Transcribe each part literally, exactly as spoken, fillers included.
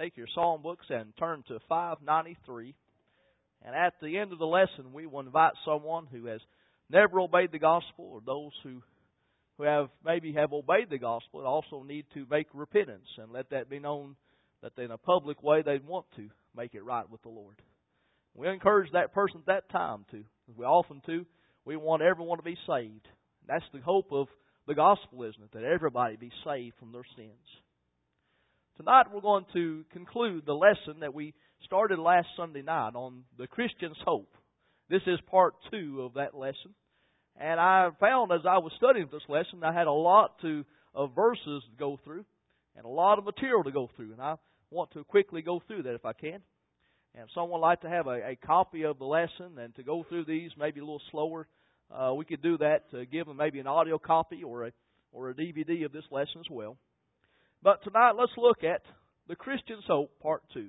take your psalm books and turn to five ninety-three. And at the end of the lesson, we will invite someone who has never obeyed the gospel, or those who, who have maybe have obeyed the gospel and also need to make repentance and let that be known that in a public way they want to make it right with the Lord. We encourage that person at that time to, as we often do, we want everyone to be saved. That's the hope of the gospel, isn't it? That everybody be saved from their sins. Tonight we're going to conclude the lesson that we started last Sunday night on the Christian's hope. This is part two of that lesson. And I found as I was studying this lesson, I had a lot to, of verses to go through and a lot of material to go through. And I want to quickly go through that if I can. And if someone would like to have a, a copy of the lesson and to go through these maybe a little slower, uh, we could do that to give them maybe an audio copy or a, or a D V D of this lesson as well. But tonight, let's look at the Christian's hope, part two.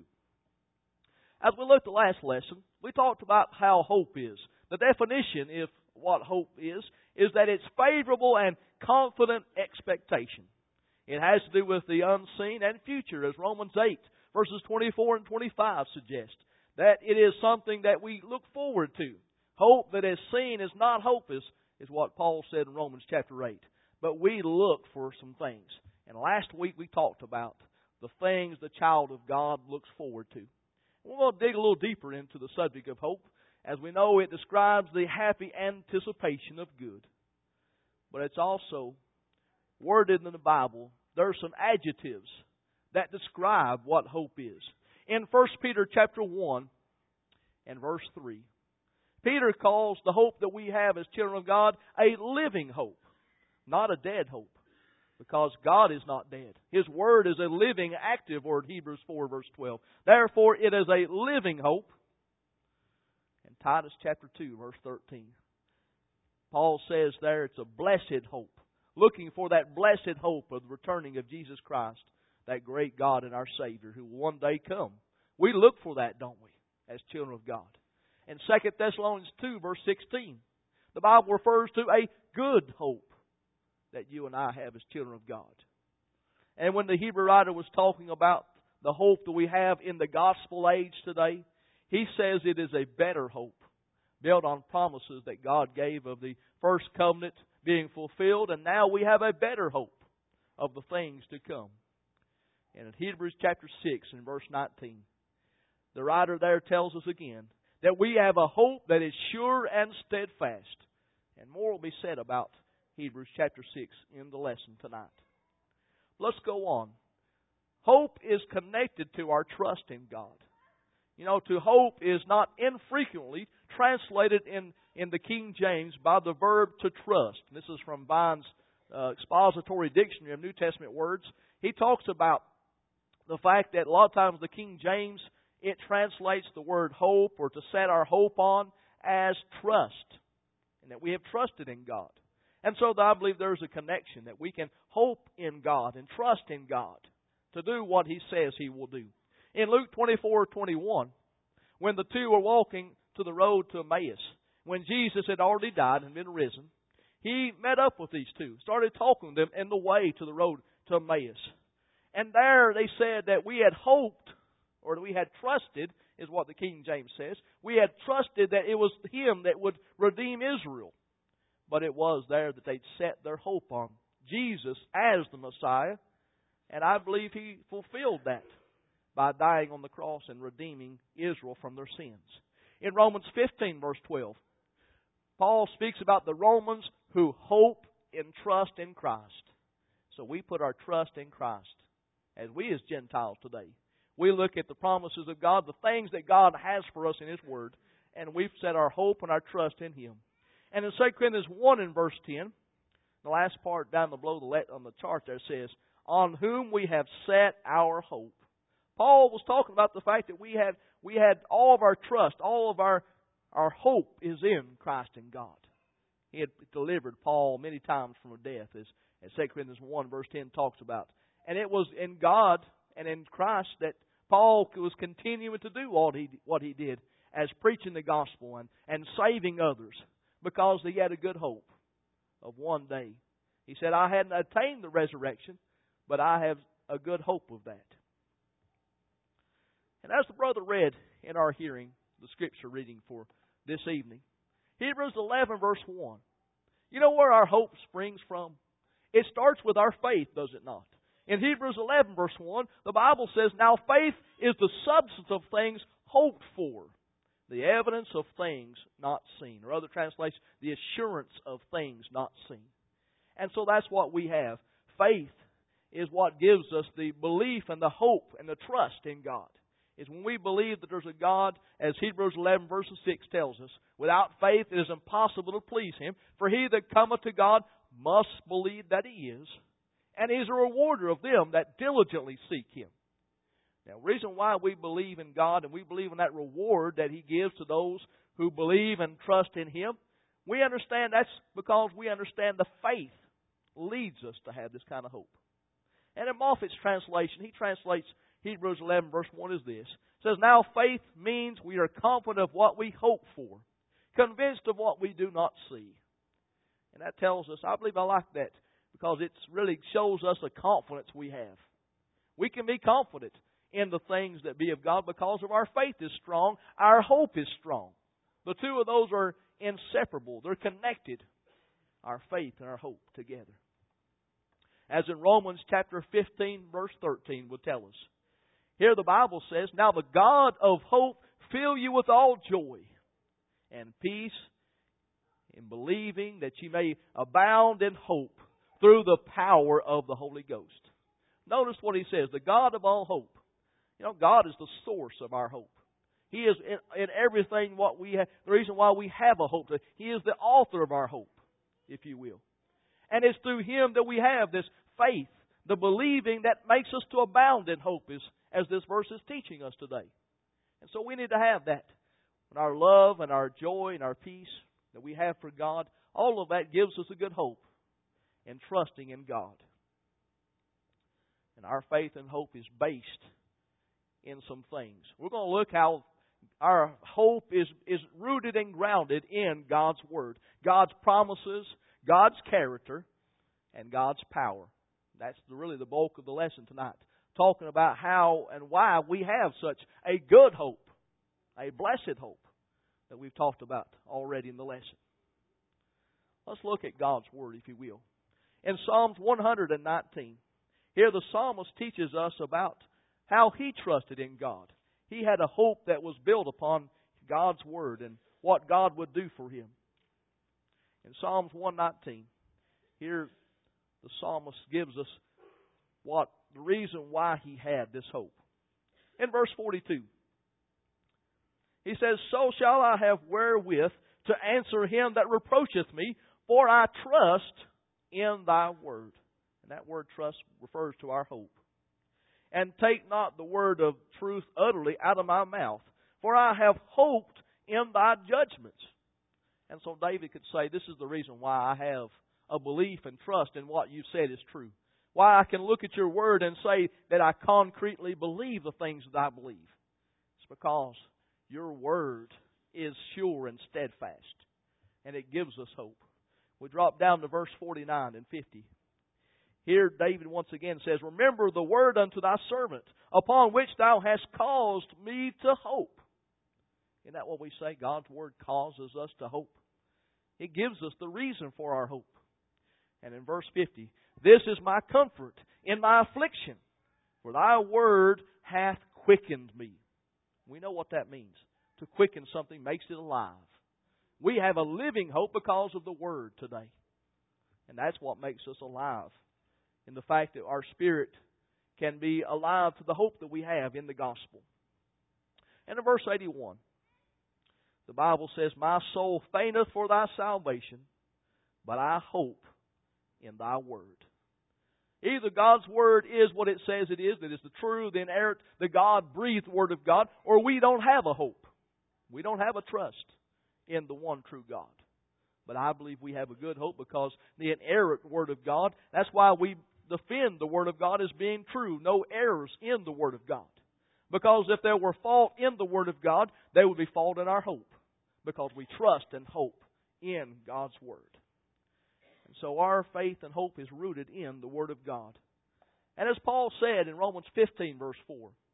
As we looked at the last lesson, we talked about how hope is. The definition of what hope is, is that it's favorable and confident expectation. It has to do with the unseen and future, as Romans eight, verses twenty-four and twenty-five suggest. That it is something that we look forward to. Hope that is seen is not hope, is, is what Paul said in Romans chapter eight. But we look for some things. And last week we talked about the things the child of God looks forward to. We're going to dig a little deeper into the subject of hope. As we know, it describes the happy anticipation of good. But it's also worded in the Bible, there are some adjectives that describe what hope is. In First Peter chapter one and verse three, Peter calls the hope that we have as children of God a living hope, not a dead hope. Because God is not dead. His Word is a living, active word, Hebrews four, verse twelve. Therefore, it is a living hope. In Titus chapter two, verse thirteen, Paul says there it's a blessed hope. Looking for that blessed hope of the returning of Jesus Christ, that great God and our Savior who will one day come. We look for that, don't we, as children of God. In Second Thessalonians two, verse sixteen, the Bible refers to a good hope that you and I have as children of God. And when the Hebrew writer was talking about the hope that we have in the gospel age today, he says it is a better hope, built on promises that God gave of the first covenant being fulfilled, and now we have a better hope of the things to come. And in Hebrews chapter six and verse nineteen, the writer there tells us again that we have a hope that is sure and steadfast. And more will be said about Hebrews chapter six in the lesson tonight. Let's go on. Hope is connected to our trust in God. You know, to hope is not infrequently translated in, in the King James by the verb to trust. This is from Vine's uh, expository dictionary of New Testament words. He talks about the fact that a lot of times the King James, it translates the word hope or to set our hope on as trust. And that we have trusted in God. And so I believe there's a connection that we can hope in God and trust in God to do what He says He will do. In Luke twenty-four twenty-one, when the two were walking to the road to Emmaus, when Jesus had already died and been risen, He met up with these two, started talking to them in the way to the road to Emmaus. And there they said that we had hoped, or that we had trusted, is what the King James says. We had trusted that it was Him that would redeem Israel. But it was there that they'd set their hope on Jesus as the Messiah. And I believe He fulfilled that by dying on the cross and redeeming Israel from their sins. In Romans fifteen, verse twelve, Paul speaks about the Romans who hope and trust in Christ. So we put our trust in Christ as we as Gentiles today. We look at the promises of God, the things that God has for us in His Word, and we've set our hope and our trust in Him. And in Second Corinthians one in verse ten, the last part down below the let on the chart there says, on whom we have set our hope. Paul was talking about the fact that we had we had all of our trust, all of our, our hope is in Christ and God. He had delivered Paul many times from death, as, as Second Corinthians one verse ten talks about. And it was in God and in Christ that Paul was continuing to do what he, what he did as preaching the gospel and, and saving others. Because he had a good hope of one day. He said, I hadn't attained the resurrection, but I have a good hope of that. And as the brother read in our hearing, the scripture reading for this evening, Hebrews eleven verse one. You know where our hope springs from? It starts with our faith, does it not? In Hebrews eleven verse one, the Bible says, now faith is the substance of things hoped for, the evidence of things not seen. Or other translations, the assurance of things not seen. And so that's what we have. Faith is what gives us the belief and the hope and the trust in God. Is when we believe that there's a God, as Hebrews eleven verse six tells us, without faith it is impossible to please Him. For he that cometh to God must believe that He is, and He is a rewarder of them that diligently seek Him. Now, the reason why we believe in God and we believe in that reward that He gives to those who believe and trust in Him, we understand that's because we understand the faith leads us to have this kind of hope. And in Moffat's translation, he translates Hebrews eleven verse one as this. It says, now faith means we are confident of what we hope for, convinced of what we do not see. And that tells us, I believe I like that, because it really shows us the confidence we have. We can be confident in the things that be of God because of our faith is strong, our hope is strong. The two of those are inseparable. They're connected, our faith and our hope together. As in Romans chapter fifteen verse thirteen would tell us. Here the Bible says, now the God of hope fill you with all joy and peace in believing that you may abound in hope through the power of the Holy Ghost. Notice what he says, the God of all hope. You know, God is the source of our hope. He is in, in everything what we have, the reason why we have a hope. He is the author of our hope, if you will. And it's through Him that we have this faith, the believing that makes us to abound in hope, is, as this verse is teaching us today. And so we need to have that. And our love and our joy and our peace that we have for God, all of that gives us a good hope in trusting in God. And our faith and hope is based in some things. We're going to look how our hope is, is rooted and grounded in God's Word, God's promises, God's character, and God's power. That's the, really the bulk of the lesson tonight. Talking about how and why we have such a good hope, a blessed hope that we've talked about already in the lesson. Let's look at God's Word, if you will. In Psalms one nineteen, here the psalmist teaches us about how he trusted in God. He had a hope that was built upon God's Word and what God would do for him. In Psalms one nineteen, here the psalmist gives us what the reason why he had this hope. In verse forty-two, he says, so shall I have wherewith to answer him that reproacheth me, for I trust in thy word. And that word trust refers to our hope. And take not the word of truth utterly out of my mouth, for I have hoped in thy judgments. And so David could say, this is the reason why I have a belief and trust in what you said is true. Why I can look at your word and say that I concretely believe the things that I believe. It's because your word is sure and steadfast. And it gives us hope. We drop down to verse forty-nine and fifty. Here David once again says, remember the word unto thy servant, upon which thou hast caused me to hope. Isn't that what we say? God's word causes us to hope. It gives us the reason for our hope. And in verse fifty, this is my comfort in my affliction, for thy word hath quickened me. We know what that means. To quicken something makes it alive. We have a living hope because of the Word today. And that's what makes us alive. In the fact that our spirit can be alive to the hope that we have in the gospel. And in verse eighty-one, the Bible says, my soul fainteth for thy salvation, but I hope in thy word. Either God's Word is what it says it is, that it's the true, the inerrant, the God-breathed Word of God, or we don't have a hope. We don't have a trust in the one true God. But I believe we have a good hope because the inerrant Word of God, that's why we defend the Word of God as being true. No errors in the Word of God. Because if there were fault in the Word of God, there would be fault in our hope. Because we trust and hope in God's Word. And so our faith and hope is rooted in the Word of God. And as Paul said in Romans fifteen verse four,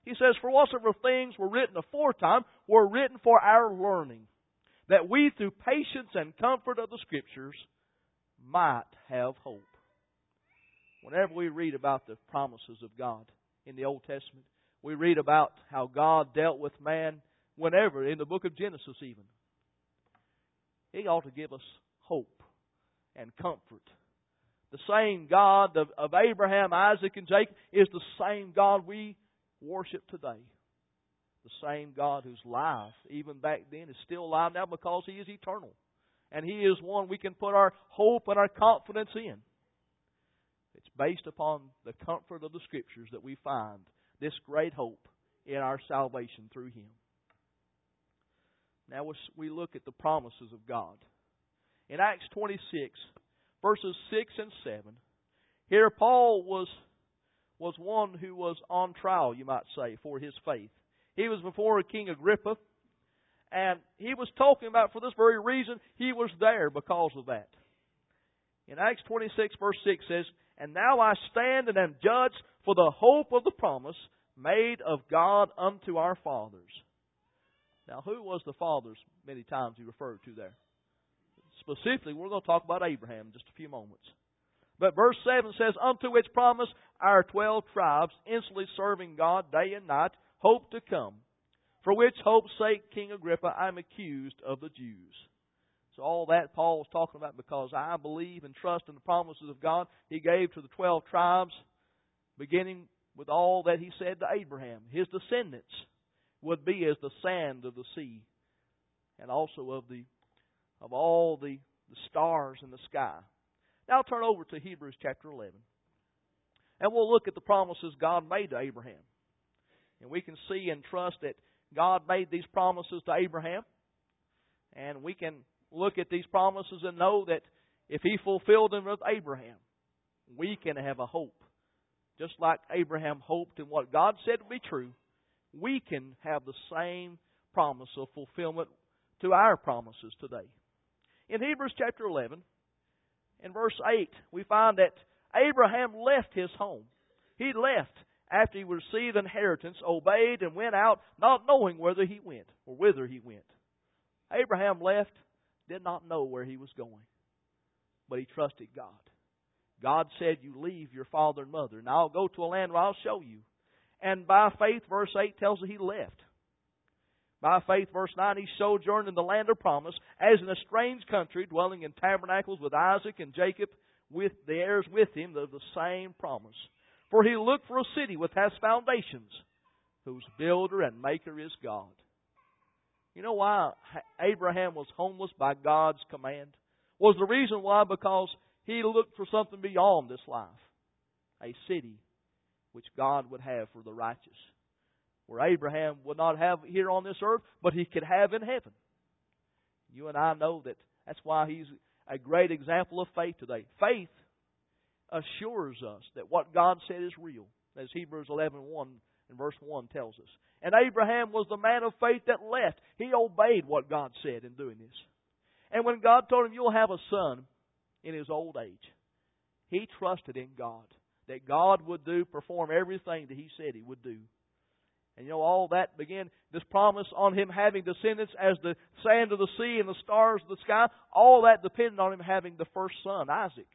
He says, "For whatsoever things were written aforetime were written for our learning, that we through patience and comfort of the Scriptures might have hope." Whenever we read about the promises of God in the Old Testament, we read about how God dealt with man whenever, in the book of Genesis even. He ought to give us hope and comfort. The same God of, of Abraham, Isaac, and Jacob is the same God we worship today. The same God whose life, even back then, is still alive now because He is eternal. And He is one we can put our hope and our confidence in. It's based upon the comfort of the Scriptures that we find this great hope in our salvation through Him. Now we look at the promises of God. In Acts twenty-six, verses six and seven, here Paul was, was one who was on trial, you might say, for his faith. He was before King Agrippa, and he was talking about, for this very reason, he was there because of that. In Acts twenty-six, verse six says, "And now I stand and am judged for the hope of the promise made of God unto our fathers." Now, who was the fathers many times he referred to there? Specifically, we're going to talk about Abraham in just a few moments. But verse seven says, "Unto which promise our twelve tribes, instantly serving God day and night, hope to come. For which hope's sake, King Agrippa, I am accused of the Jews." So all that Paul was talking about, because I believe and trust in the promises of God He gave to the twelve tribes, beginning with all that He said to Abraham. His descendants would be as the sand of the sea, and also of the of all the, the stars in the sky. Now turn over to Hebrews chapter eleven. And we'll look at the promises God made to Abraham. And we can see and trust that God made these promises to Abraham. And we can look at these promises and know that if He fulfilled them with Abraham, we can have a hope. Just like Abraham hoped in what God said would be true, we can have the same promise of fulfillment to our promises today. In Hebrews chapter eleven, in verse eight, we find that Abraham left his home. He left after he received inheritance, obeyed, and went out, not knowing whither he went, or whither he went. Abraham left, did not know where he was going, but he trusted God. God said, "You leave your father and mother, and I'll go to a land where I'll show you." And by faith, verse eight tells us he left. By faith, verse nine, he sojourned in the land of promise, as in a strange country, dwelling in tabernacles with Isaac and Jacob, with the heirs with him of the same promise. For he looked for a city which has foundations, whose builder and maker is God. You know why Abraham was homeless by God's command? Was the reason why? Because he looked for something beyond this life. A city which God would have for the righteous. Where Abraham would not have here on this earth, but he could have in heaven. You and I know that that's why he's a great example of faith today. Faith assures us that what God said is real, as Hebrews eleven one and verse one tells us. And Abraham was the man of faith that left. He obeyed what God said in doing this. And when God told him, "You'll have a son in his old age," he trusted in God, that God would do, perform everything that He said He would do. And you know, all that began, this promise on him having descendants as the sand of the sea and the stars of the sky, all that depended on him having the first son, Isaac,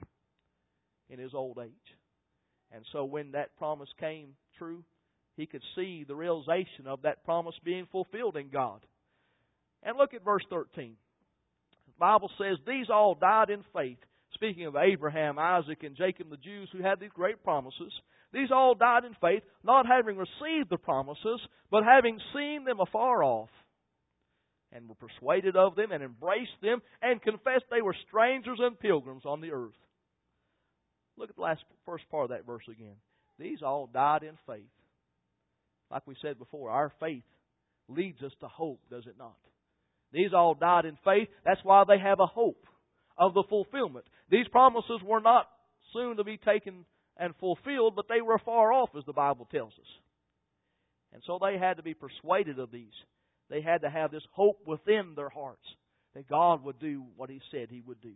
in his old age. And so when that promise came true, he could see the realization of that promise being fulfilled in God. And look at verse thirteen. The Bible says, "These all died in faith." Speaking of Abraham, Isaac, and Jacob, the Jews who had these great promises. "These all died in faith, not having received the promises, but having seen them afar off, and were persuaded of them, and embraced them, and confessed they were strangers and pilgrims on the earth." Look at the last first part of that verse again. These all died in faith. Like we said before, our faith leads us to hope, does it not? These all died in faith. That's why they have a hope of the fulfillment. These promises were not soon to be taken and fulfilled, but they were far off, as the Bible tells us. And so they had to be persuaded of these. They had to have this hope within their hearts that God would do what He said He would do.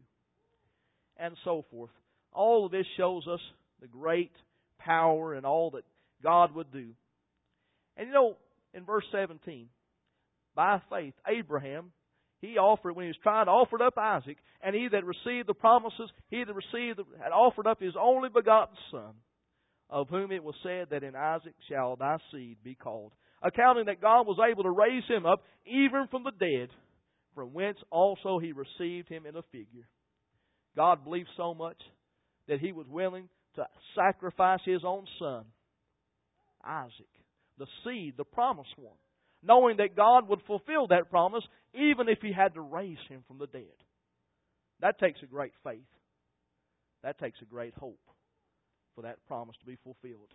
And so forth. All of this shows us the great power and all that God would do. And you know, in verse seventeen, by faith, Abraham, he offered, when he was trying to offer up Isaac, and he that received the promises, he that received, the, had offered up his only begotten son, of whom it was said that in Isaac shall thy seed be called, accounting that God was able to raise him up even from the dead, from whence also he received him in a figure. God believed so much that he was willing to sacrifice his own son, Isaac, the seed, the promised one, knowing that God would fulfill that promise even if he had to raise him from the dead. That takes a great faith. That takes a great hope for that promise to be fulfilled.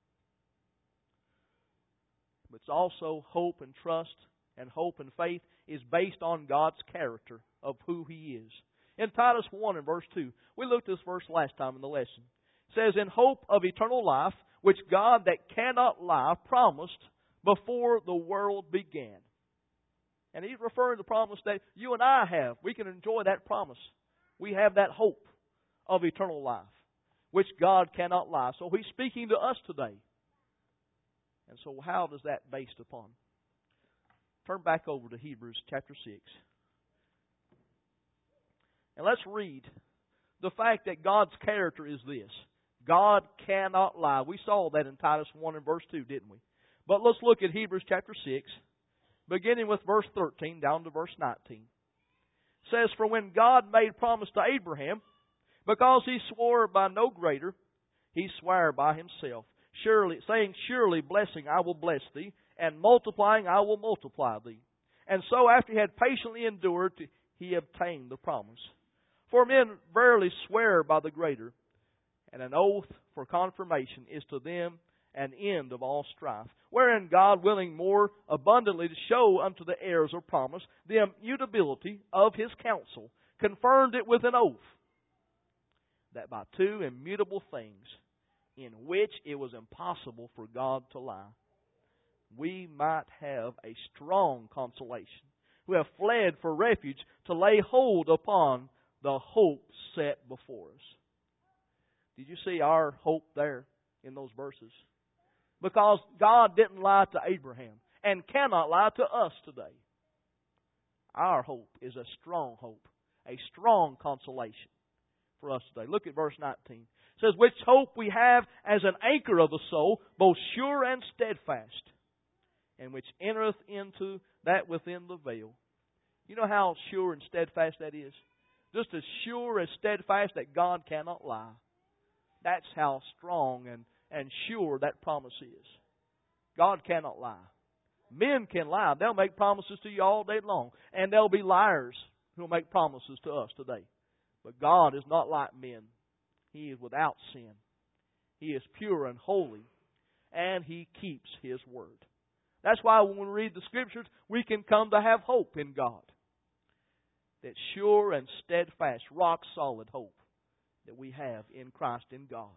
But it's also hope and trust, and hope and faith is based on God's character of who He is. In Titus one and verse two, we looked at this verse last time in the lesson. It says, in hope of eternal life, which God that cannot lie promised before the world began. And He's referring to the promise that you and I have. We can enjoy that promise. We have that hope of eternal life, which God cannot lie. So He's speaking to us today. And so how does that based upon? Turn back over to Hebrews chapter six. And let's read the fact that God's character is this. God cannot lie. We saw that in Titus one and verse two, didn't we? But let's look at Hebrews chapter six, beginning with verse thirteen down to verse nineteen. It says, for when God made promise to Abraham, because he swore by no greater, he sware by himself, surely saying, surely blessing I will bless thee, and multiplying I will multiply thee. And so after he had patiently endured, he obtained the promise. For men verily swear by the greater, and an oath for confirmation is to them an end of all strife, wherein God, willing more abundantly to show unto the heirs of promise the immutability of His counsel, confirmed it with an oath, that by two immutable things, in which it was impossible for God to lie, we might have a strong consolation, who have fled for refuge to lay hold upon the hope set before us. Did you see our hope there in those verses? Because God didn't lie to Abraham and cannot lie to us today. Our hope is a strong hope, a strong consolation for us today. Look at verse nineteen. It says, which hope we have as an anchor of the soul, both sure and steadfast, and which entereth into that within the veil. You know how sure and steadfast that is? Just as sure as steadfast that God cannot lie. That's how strong and, and sure that promise is. God cannot lie. Men can lie. They'll make promises to you all day long. And there'll be liars who will make promises to us today. But God is not like men. He is without sin. He is pure and holy. And He keeps His word. That's why when we read the Scriptures, we can come to have hope in God. That sure and steadfast, rock-solid hope that we have in Christ in God.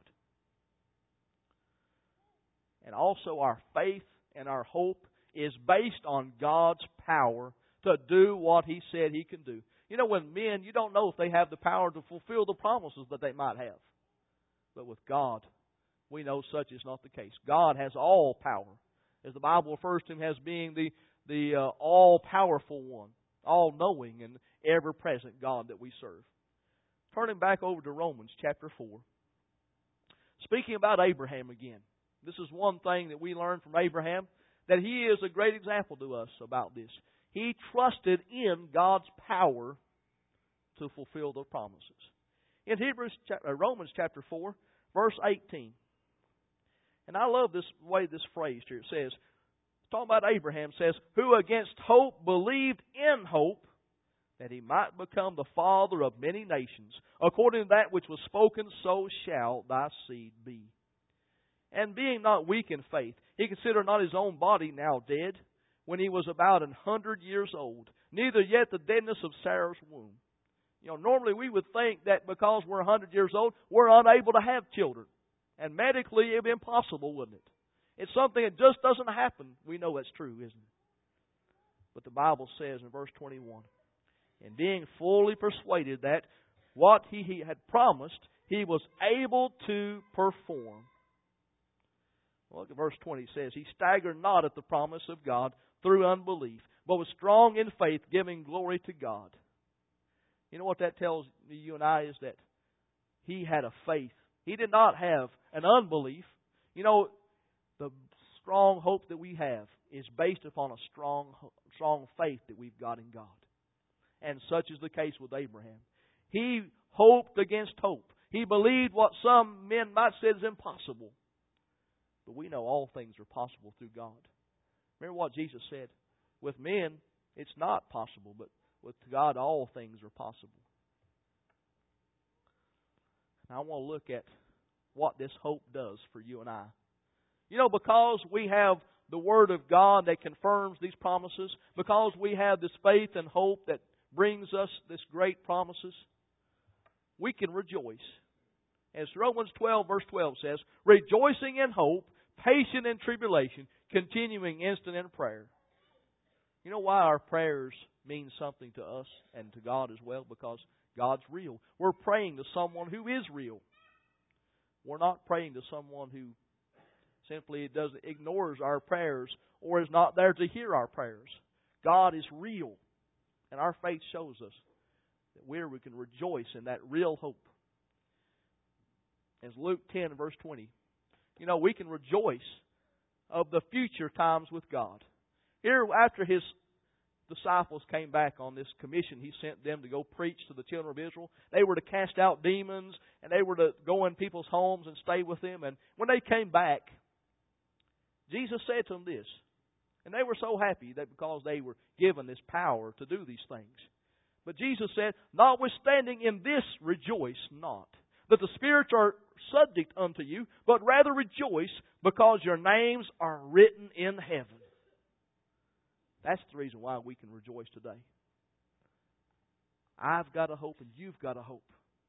And also our faith and our hope is based on God's power to do what He said He can do. You know, when men, you don't know if they have the power to fulfill the promises that they might have. But with God, we know such is not the case. God has all power. As the Bible refers to Him as being the, the uh, all-powerful one, all-knowing and ever-present God that we serve. Turning back over to Romans chapter four. Speaking about Abraham again. This is one thing that we learn from Abraham, that he is a great example to us about this. He trusted in God's power to fulfill the promises. In Hebrews, uh, Romans chapter four, verse eighteen. And I love this way this phrase here. It says, talking about Abraham, says, who against hope believed in hope, that he might become the father of many nations, according to that which was spoken, so shall thy seed be. And being not weak in faith, he considered not his own body now dead, when he was about an hundred years old, neither yet the deadness of Sarah's womb. You know, normally we would think that because we're a hundred years old, we're unable to have children. And medically, it would be impossible, wouldn't it? It's something that just doesn't happen. We know that's true, isn't it? But the Bible says in verse twenty-one, and being fully persuaded that what he, he had promised, he was able to perform. Well, look at verse twenty. It says, He staggered not at the promise of God through unbelief, but was strong in faith, giving glory to God. You know what that tells you and I is that he had a faith. He did not have an unbelief. You know, the strong hope that we have is based upon a strong, strong faith that we've got in God. And such is the case with Abraham. He hoped against hope. He believed what some men might say is impossible. But we know all things are possible through God. Remember what Jesus said? With men, it's not possible, but with God, all things are possible. Now, I want to look at what this hope does for you and I. You know, because we have the Word of God that confirms these promises, because we have this faith and hope that brings us this great promises, we can rejoice. As Romans twelve, verse twelve says, rejoicing in hope, patient in tribulation, continuing instant in prayer. You know why our prayers mean something to us and to God as well? Because God's real. We're praying to someone who is real. We're not praying to someone who simply does ignores our prayers or is not there to hear our prayers. God is real. And our faith shows us that where we can rejoice in that real hope. As Luke ten, verse twenty. You know, we can rejoice of the future times with God. Here, after His disciples came back on this commission, He sent them to go preach to the children of Israel. They were to cast out demons, and they were to go in people's homes and stay with them. And when they came back, Jesus said to them this, and they were so happy that because they were given this power to do these things. But Jesus said, notwithstanding in this rejoice not, that the spirits are subject unto you, but rather rejoice because your names are written in heaven. That's the reason why we can rejoice today. I've got a hope and you've got a hope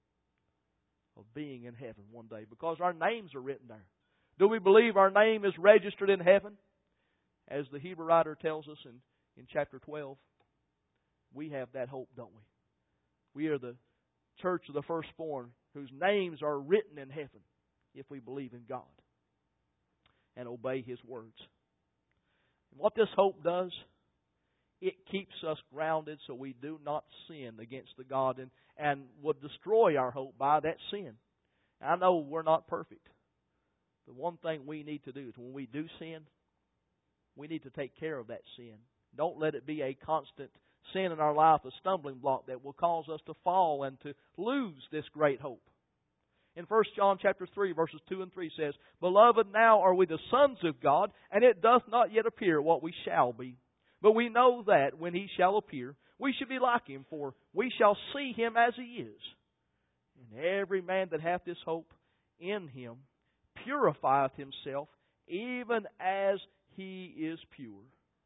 of being in heaven one day because our names are written there. Do we believe our name is registered in heaven? As the Hebrew writer tells us in, in chapter twelve, we have that hope, don't we? We are the church of the firstborn whose names are written in heaven if we believe in God and obey His words. And what this hope does, it keeps us grounded so we do not sin against the God and, and would destroy our hope by that sin. I know we're not perfect. The one thing we need to do is when we do sin, we need to take care of that sin. Don't let it be a constant sin in our life, a stumbling block that will cause us to fall and to lose this great hope. In First John chapter three, verses two and three says, Beloved, now are we the sons of God, and it doth not yet appear what we shall be. But we know that when He shall appear, we shall be like Him, for we shall see Him as He is. And every man that hath this hope in Him purifieth himself, even as He is pure.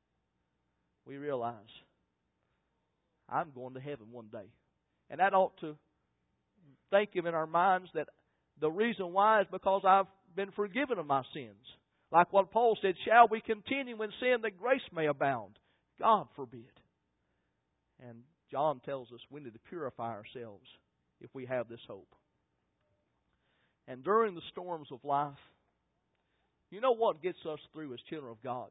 We realize, I'm going to heaven one day. And that ought to think of in our minds that the reason why is because I've been forgiven of my sins. Like what Paul said, shall we continue in sin that grace may abound? God forbid. And John tells us we need to purify ourselves if we have this hope. And during the storms of life, you know what gets us through as children of God?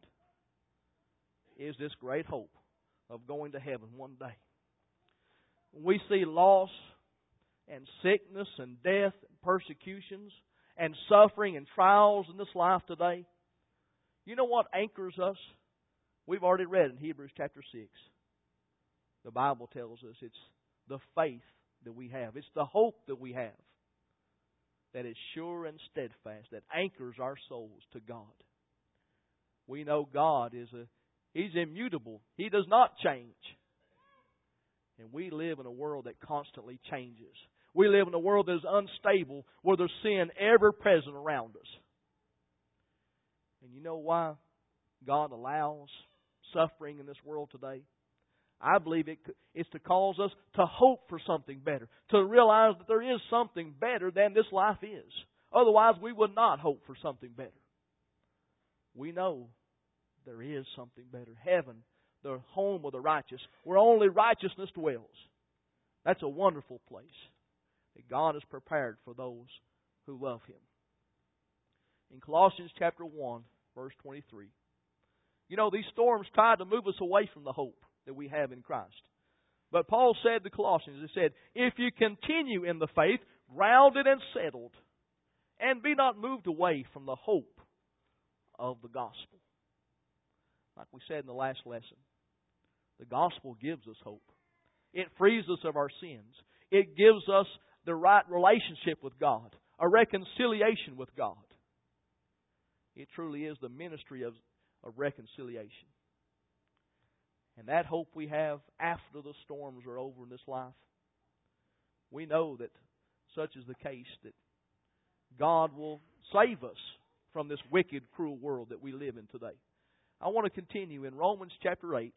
Is this great hope of going to heaven one day. When we see loss and sickness and death and persecutions and suffering and trials in this life today, you know what anchors us? We've already read in Hebrews chapter six. The Bible tells us it's the faith that we have. It's the hope that we have that is sure and steadfast, that anchors our souls to God. We know God is a He's immutable. He does not change. And we live in a world that constantly changes. We live in a world that is unstable, where there's sin ever present around us. And you know why God allows suffering in this world today? I believe it is to cause us to hope for something better, to realize that there is something better than this life is. Otherwise, we would not hope for something better. We know there is something better. Heaven, the home of the righteous, where only righteousness dwells. That's a wonderful place that God has prepared for those who love Him. in Colossians chapter one, verse twenty-three. You know, these storms tried to move us away from the hope that we have in Christ. But Paul said to Colossians, he said, if you continue in the faith, grounded and settled, and be not moved away from the hope of the gospel. Like we said in the last lesson, the gospel gives us hope. It frees us of our sins. It gives us the right relationship with God, a reconciliation with God. It truly is the ministry of, of reconciliation. And that hope we have after the storms are over in this life, we know that such is the case, that God will save us from this wicked, cruel world that we live in today. I want to continue in Romans chapter eight.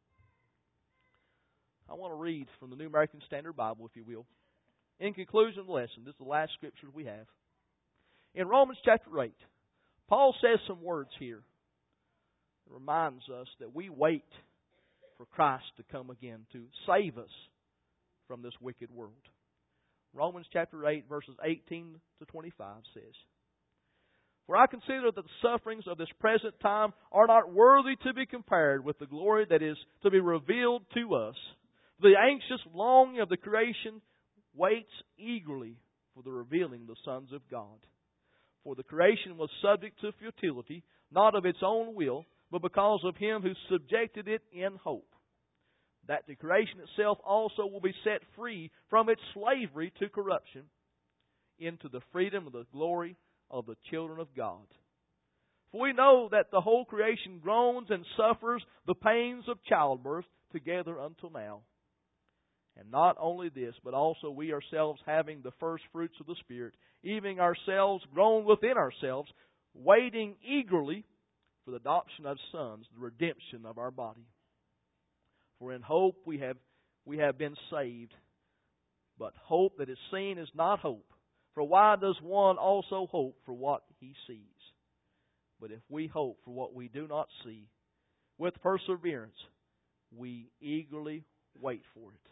I want to read from the New American Standard Bible, if you will. In conclusion of the lesson, this is the last scripture we have. In Romans chapter eight, Paul says some words here that reminds us that we wait for Christ to come again to save us from this wicked world. Romans chapter eight, verses eighteen to twenty-five says, for I consider that the sufferings of this present time are not worthy to be compared with the glory that is to be revealed to us. The anxious longing of the creation waits eagerly for the revealing of the sons of God. For the creation was subject to futility, not of its own will, but because of Him who subjected it in hope, that the creation itself also will be set free from its slavery to corruption into the freedom of the glory of the children of God. For we know that the whole creation groans and suffers the pains of childbirth together until now. And not only this, but also we ourselves, having the first fruits of the Spirit, even ourselves groan within ourselves, waiting eagerly for the adoption of sons, the redemption of our body. For in hope we have we have been saved. But hope that is seen is not hope. For why does one also hope for what he sees? But if we hope for what we do not see, with perseverance we eagerly wait for it.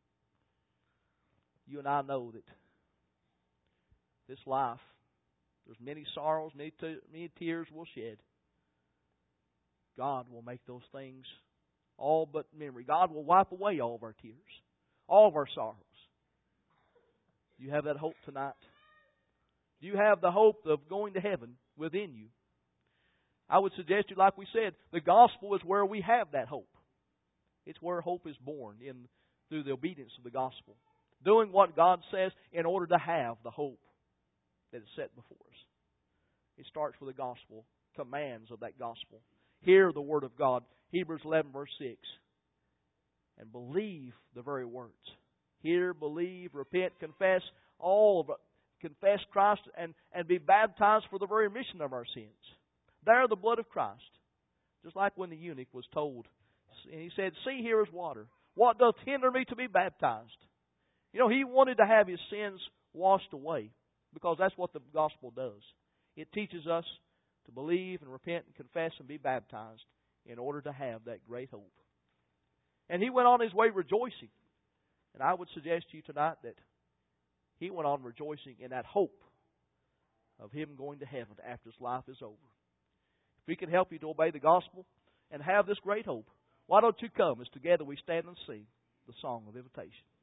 You and I know that this life, there's many sorrows, many, te- many tears we'll shed. God will make those things all but memory. God will wipe away all of our tears, all of our sorrows. Do you have that hope tonight? Do you have the hope of going to heaven within you? I would suggest to you, like we said, the gospel is where we have that hope. It's where hope is born, in through the obedience of the gospel. Doing what God says in order to have the hope that is set before us. It starts with the gospel, commands of that gospel. Hear the word of God, Hebrews eleven, verse six, and believe the very words. Hear, believe, repent, confess, all of it. Confess Christ and, and be baptized for the very remission of our sins. There the blood of Christ. Just like when the eunuch was told, and he said, see, here is water. What doth hinder me to be baptized? You know, he wanted to have his sins washed away, because that's what the gospel does. It teaches us to believe and repent and confess and be baptized in order to have that great hope. And he went on his way rejoicing. And I would suggest to you tonight that he went on rejoicing in that hope of him going to heaven after his life is over. If we can help you to obey the gospel and have this great hope, why don't you come as together we stand and sing the song of invitation.